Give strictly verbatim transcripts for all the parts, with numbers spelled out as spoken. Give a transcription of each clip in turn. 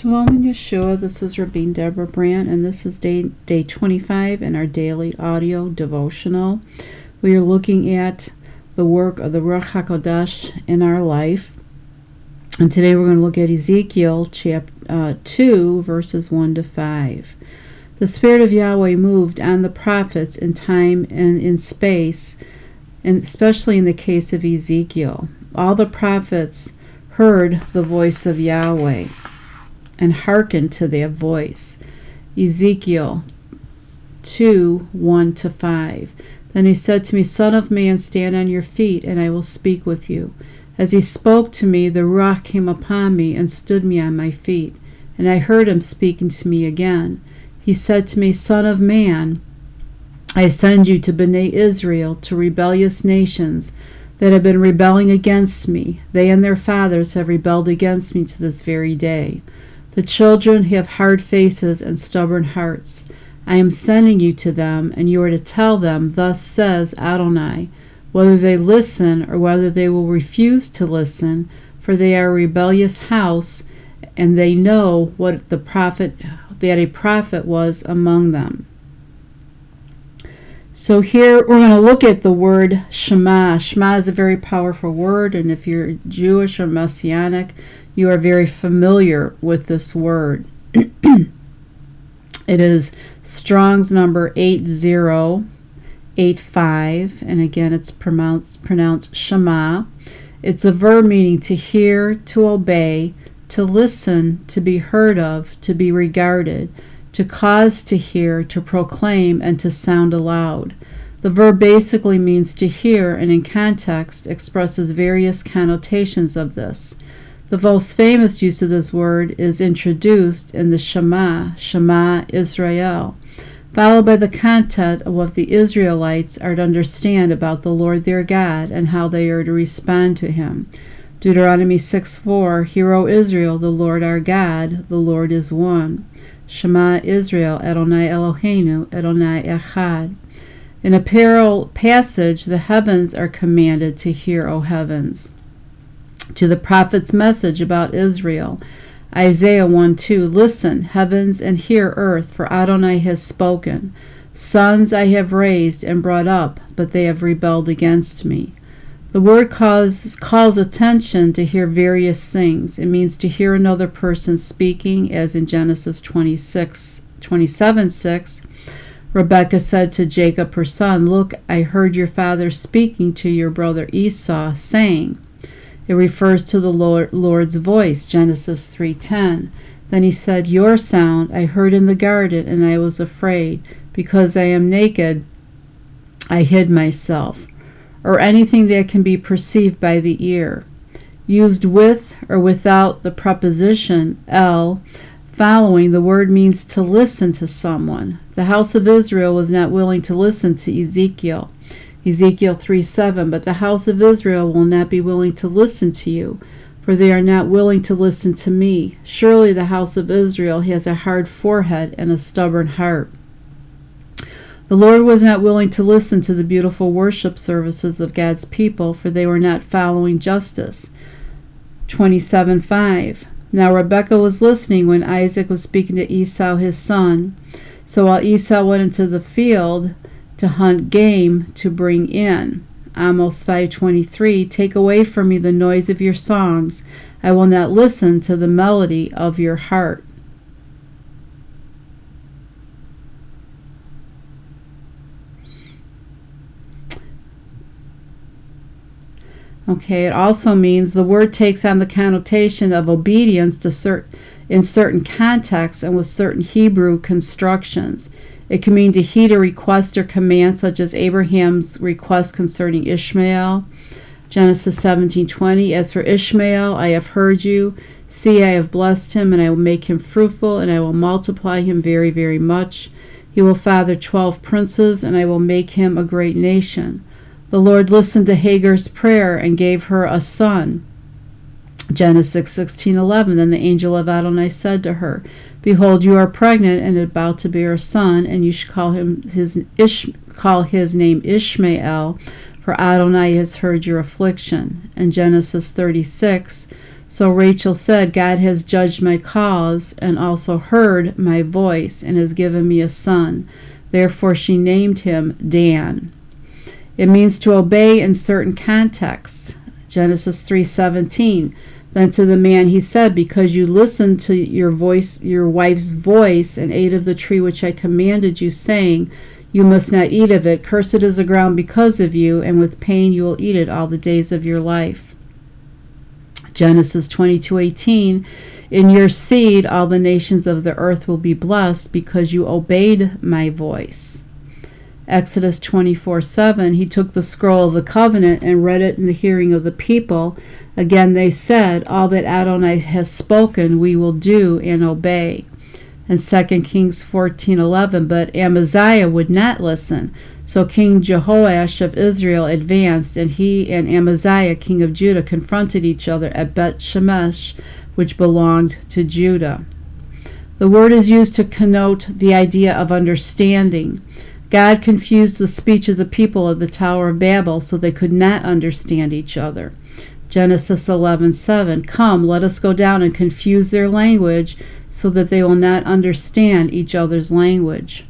Shalom and Yeshua, this is Rabbi Deborah Brandt, and this is day, day twenty-five in our daily audio devotional. We are looking at the work of the Ruach HaKodesh in our life. And today we're going to look at Ezekiel chapter uh, two, verses one to five. The Spirit of Yahweh moved on the prophets in time and in space, and especially in the case of Ezekiel. All the prophets heard the voice of Yahweh and hearkened to their voice. Ezekiel two, one to five. Then he said to me, Son of man, stand on your feet, and I will speak with you. As he spoke to me, the Ruach came upon me and stood me on my feet, and I heard him speaking to me again. He said to me, Son of man, I send you to Bnei Israel, to rebellious nations that have been rebelling against me. They and their fathers have rebelled against me to this very day. The children have hard faces and stubborn hearts. I am sending you to them, and you are to tell them, Thus says Adonai, whether they listen or whether they will refuse to listen, for they are a rebellious house, and they know what the prophet that a prophet was among them. So here we're going to look at the word Shema. Shema is a very powerful word, and if you're Jewish or Messianic, you are very familiar with this word. It is Strong's number eight zero eight five, and again it's pronounced, pronounced Shema. It's a verb meaning to hear, to obey, to listen, to be heard of, to be regarded, to cause to hear, to proclaim, and to sound aloud. The verb basically means to hear, and in context expresses various connotations of this. The most famous use of this word is introduced in the Shema, Shema Israel, followed by the content of what the Israelites are to understand about the Lord their God and how they are to respond to him. Deuteronomy six four, Hear, O Israel, the Lord our God, the Lord is one. Shema Israel, Adonai Eloheinu, Adonai Echad. In a parallel passage, the heavens are commanded to hear, O heavens. To the prophet's message about Israel, Isaiah one two, Listen, heavens, and hear, earth, for Adonai has spoken. Sons I have raised and brought up, but they have rebelled against me. The word calls, calls attention to hear various things. It means to hear another person speaking, as in Genesis twenty-six, twenty-seven six. Rebekah said to Jacob her son, Look, I heard your father speaking to your brother Esau, saying. It refers to the Lord, Lord's voice, Genesis three ten. Then he said, Your sound I heard in the garden, and I was afraid. Because I am naked, I hid myself. Or anything that can be perceived by the ear. Used with or without the preposition el following, the word means to listen to someone. The house of Israel was not willing to listen to Ezekiel. Ezekiel three seven, But the house of Israel will not be willing to listen to you, for they are not willing to listen to me. Surely the house of Israel has a hard forehead and a stubborn heart. The Lord was not willing to listen to the beautiful worship services of God's people, for they were not following justice. twenty-seven five. Now Rebekah was listening when Isaac was speaking to Esau his son. So while Esau went into the field to hunt game to bring in. Amos five twenty-three, Take away from me the noise of your songs. I will not listen to the melody of your heart. Okay, it also means the word takes on the connotation of obedience to cert- in certain contexts and with certain Hebrew constructions. It can mean to heed a request or command, such as Abraham's request concerning Ishmael. Genesis seventeen twenty, As for Ishmael, I have heard you. See, I have blessed him, and I will make him fruitful, and I will multiply him very, very much. He will father twelve princes, and I will make him a great nation. The Lord listened to Hagar's prayer and gave her a son. Genesis sixteen eleven, Then the angel of Adonai said to her, Behold, you are pregnant and about to bear a son, and you shall call him his Ish, call his name Ishmael, for Adonai has heard your affliction. And Genesis thirty-six, So Rachel said, God has judged my cause and also heard my voice and has given me a son. Therefore she named him Dan. It means to obey in certain contexts. Genesis three seventeen. Then to the man he said, because you listened to your voice, your wife's voice, and ate of the tree which I commanded you, saying, you must not eat of it. Cursed is the ground because of you, and with pain you will eat it all the days of your life. Genesis twenty-two eighteen. In your seed all the nations of the earth will be blessed, because you obeyed my voice. Exodus twenty-four seven. He took the scroll of the covenant and read it in the hearing of the people. Again they said, all that Adonai has spoken we will do and obey. And Second Kings fourteen eleven. But Amaziah would not listen. So King Jehoash of Israel advanced, and he and Amaziah, king of Judah, confronted each other at Bet Shemesh, which belonged to Judah. The word is used to connote the idea of understanding. God confused the speech of the people of the Tower of Babel so they could not understand each other. Genesis eleven seven. Come, let us go down and confuse their language so that they will not understand each other's language.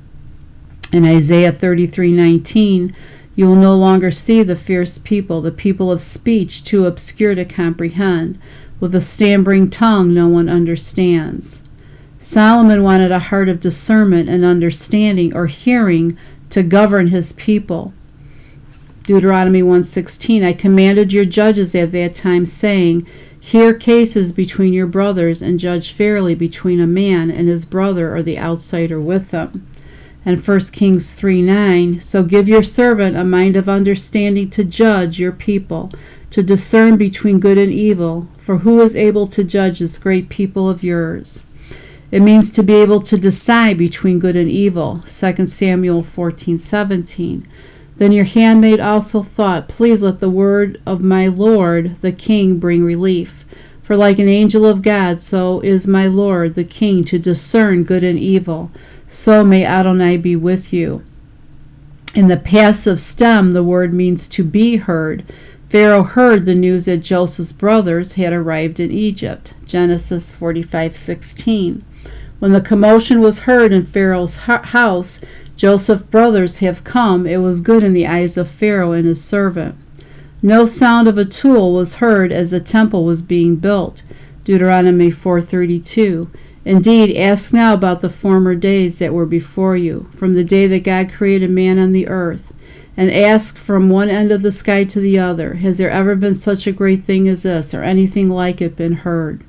In Isaiah thirty-three nineteen, you will no longer see the fierce people, the people of speech too obscure to comprehend. With a stammering tongue no one understands. Solomon wanted a heart of discernment and understanding or hearing to govern his people. Deuteronomy one sixteen, I commanded your judges at that time, saying, hear cases between your brothers and judge fairly between a man and his brother or the outsider with him. And First Kings three nine, so give your servant a mind of understanding to judge your people, to discern between good and evil, for who is able to judge this great people of yours? It means to be able to decide between good and evil. Second Samuel fourteen seventeen. Then your handmaid also thought, please let the word of my Lord the king bring relief. For like an angel of God, so is my Lord the king to discern good and evil. So may Adonai be with you. In the passive stem, the word means to be heard. Pharaoh heard the news that Joseph's brothers had arrived in Egypt. Genesis forty-five sixteen. When the commotion was heard in Pharaoh's house, Joseph's brothers have come, it was good in the eyes of Pharaoh and his servant. No sound of a tool was heard as the temple was being built. Deuteronomy four thirty-two. Indeed, ask now about the former days that were before you, from the day that God created man on the earth, and ask from one end of the sky to the other, has there ever been such a great thing as this, or anything like it been heard?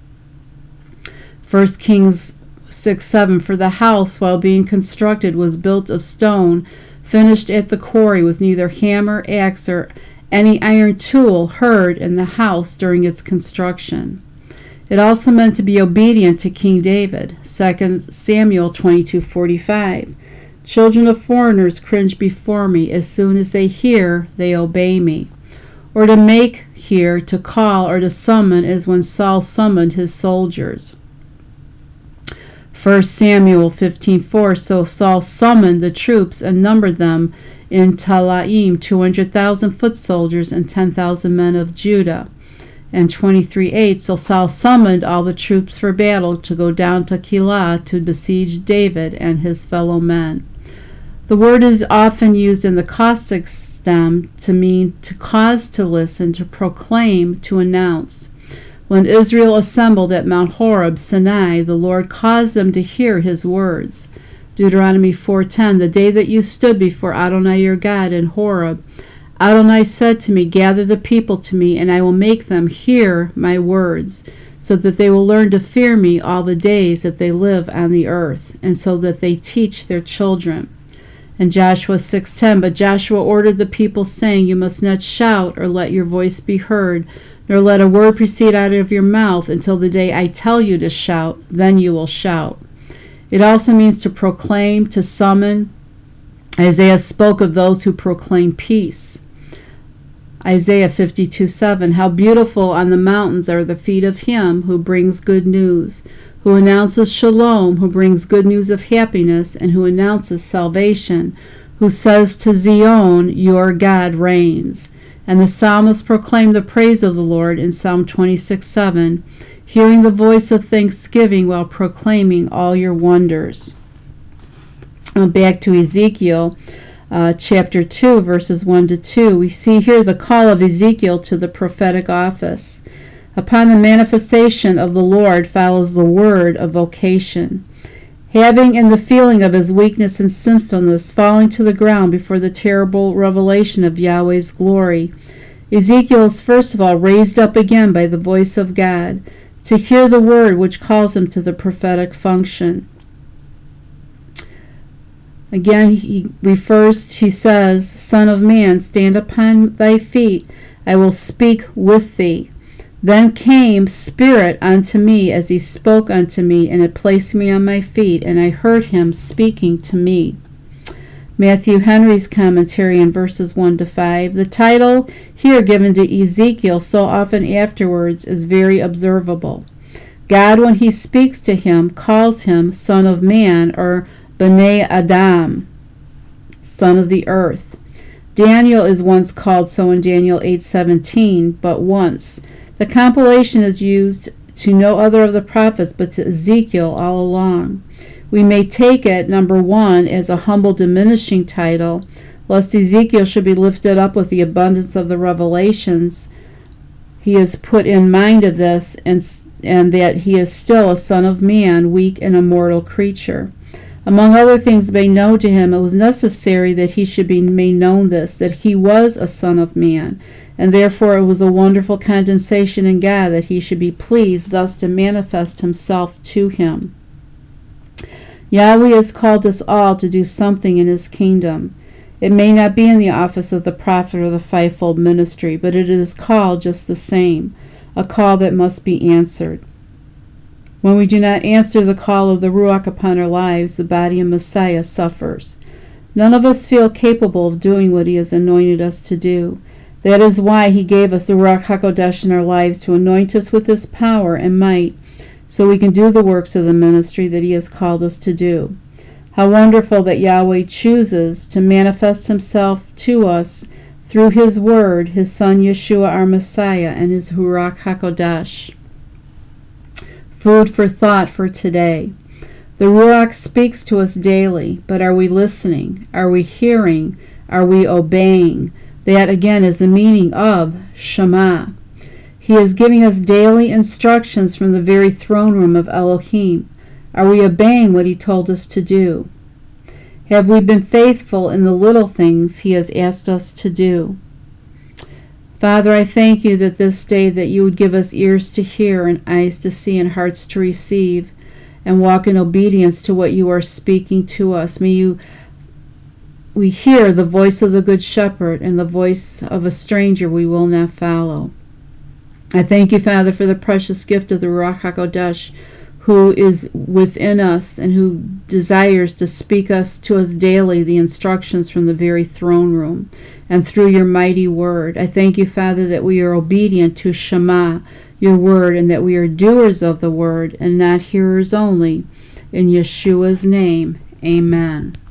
First Kings six seven. For the house, while being constructed, was built of stone, finished at the quarry, with neither hammer, axe, or any iron tool heard in the house during its construction. It also meant to be obedient to King David. Second Samuel twenty-two forty-five. Children of foreigners cringe before me. As soon as they hear, they obey me. Or to make here, to call, or to summon, as when Saul summoned his soldiers. First Samuel fifteen four. So Saul summoned the troops and numbered them in Telaim, two hundred thousand foot soldiers and ten thousand men of Judah. And twenty-three eight. So Saul summoned all the troops for battle to go down to Keilah to besiege David and his fellow men. The word is often used in the caustic stem to mean to cause to listen, to proclaim, to announce. When Israel assembled at Mount Horeb, Sinai, the Lord caused them to hear his words. Deuteronomy four ten. The day that you stood before Adonai your God in Horeb, Adonai said to me, gather the people to me, and I will make them hear my words, so that they will learn to fear me all the days that they live on the earth, and so that they teach their children. And Joshua six ten. But Joshua ordered the people, saying, you must not shout or let your voice be heard, nor let a word proceed out of your mouth until the day I tell you to shout, then you will shout. It also means to proclaim, to summon. Isaiah spoke of those who proclaim peace. Isaiah fifty-two seven. How beautiful on the mountains are the feet of him who brings good news, who announces shalom, who brings good news of happiness, and who announces salvation, who says to Zion, your God reigns. And the psalmist proclaimed the praise of the Lord in Psalm twenty-six seven, hearing the voice of thanksgiving while proclaiming all your wonders. Uh, back to Ezekiel uh, chapter two, verses one to two, we see here the call of Ezekiel to the prophetic office. Upon the manifestation of the Lord follows the word of vocation. Having in the feeling of his weakness and sinfulness falling to the ground before the terrible revelation of Yahweh's glory, Ezekiel is first of all raised up again by the voice of God to hear the word which calls him to the prophetic function. Again, he refers, he says, Son of man, stand upon thy feet, I will speak with thee. Then came Spirit unto me as he spoke unto me, and it placed me on my feet, and I heard him speaking to me. Matthew Henry's commentary in verses one to five. The title here given to Ezekiel so often afterwards is very observable. God, when he speaks to him, calls him Son of Man, or B'nai Adam, Son of the Earth. Daniel is once called so in Daniel eight seventeen, but once. The compilation is used to no other of the prophets but to Ezekiel all along. We may take it, number one, as a humble diminishing title, lest Ezekiel should be lifted up with the abundance of the revelations. He is put in mind of this, and, and that he is still a son of man, weak and a mortal creature. Among other things made known to him, it was necessary that he should be made known this, that he was a son of man, and therefore it was a wonderful condescension in God that he should be pleased thus to manifest himself to him. Yahweh has called us all to do something in his kingdom. It may not be in the office of the prophet or the fivefold ministry, but it is called just the same, a call that must be answered. When we do not answer the call of the Ruach upon our lives, the body of Messiah suffers. None of us feel capable of doing what he has anointed us to do. That is why he gave us the Ruach HaKodesh in our lives, to anoint us with his power and might, so we can do the works of the ministry that he has called us to do. How wonderful that Yahweh chooses to manifest himself to us through his word, his son Yeshua our Messiah, and his Ruach HaKodesh. Food for thought for today. The Ruach speaks to us daily, but are we listening? Are we hearing? Are we obeying? That again is the meaning of Shema. He is giving us daily instructions from the very throne room of Elohim. Are we obeying what he told us to do? Have we been faithful in the little things he has asked us to do? Father, I thank you that this day that you would give us ears to hear and eyes to see and hearts to receive and walk in obedience to what you are speaking to us. May you we hear the voice of the Good Shepherd, and the voice of a stranger we will not follow. I thank you, Father, for the precious gift of the Ruach HaKodesh, who is within us and who desires to speak us to us daily the instructions from the very throne room and through your mighty word. I thank you, Father, that we are obedient to Shema, your word, and that we are doers of the word and not hearers only. In Yeshua's name, amen.